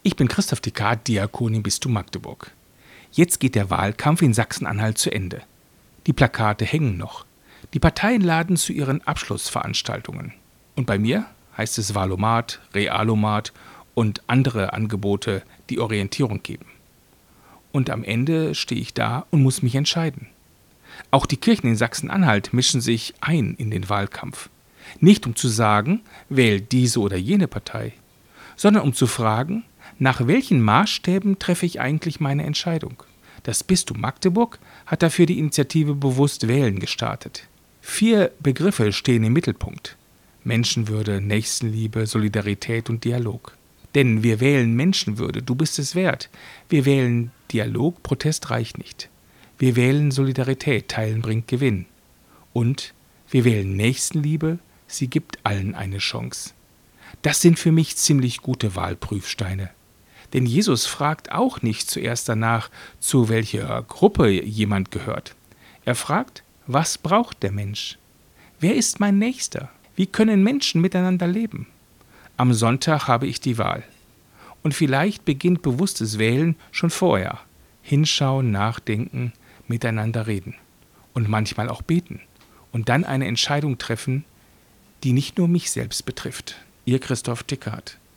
Ich bin Christoph Tikat, Diakon im Bistum Magdeburg. Jetzt geht der Wahlkampf in Sachsen-Anhalt zu Ende. Die Plakate hängen noch. Die Parteien laden zu ihren Abschlussveranstaltungen. Und bei mir heißt es Wahlomat, Realomat und andere Angebote, die Orientierung geben. Und am Ende stehe ich da und muss mich entscheiden. Auch die Kirchen in Sachsen-Anhalt mischen sich ein in den Wahlkampf. Nicht um zu sagen, wählt diese oder jene Partei, sondern um zu fragen, nach welchen Maßstäben treffe ich eigentlich meine Entscheidung? Das Bistum Magdeburg hat dafür die Initiative Bewusst Wählen gestartet. 4 Begriffe stehen im Mittelpunkt: Menschenwürde, Nächstenliebe, Solidarität und Dialog. Denn wir wählen Menschenwürde, du bist es wert. Wir wählen Dialog, Protest reicht nicht. Wir wählen Solidarität, Teilen bringt Gewinn. Und wir wählen Nächstenliebe, sie gibt allen eine Chance. Das sind für mich ziemlich gute Wahlprüfsteine. Denn Jesus fragt auch nicht zuerst danach, zu welcher Gruppe jemand gehört. Er fragt, was braucht der Mensch? Wer ist mein Nächster? Wie können Menschen miteinander leben? Am Sonntag habe ich die Wahl. Und vielleicht beginnt bewusstes Wählen schon vorher. Hinschauen, nachdenken, miteinander reden. Und manchmal auch beten. Und dann eine Entscheidung treffen, die nicht nur mich selbst betrifft. Ihr Christoph Tikat.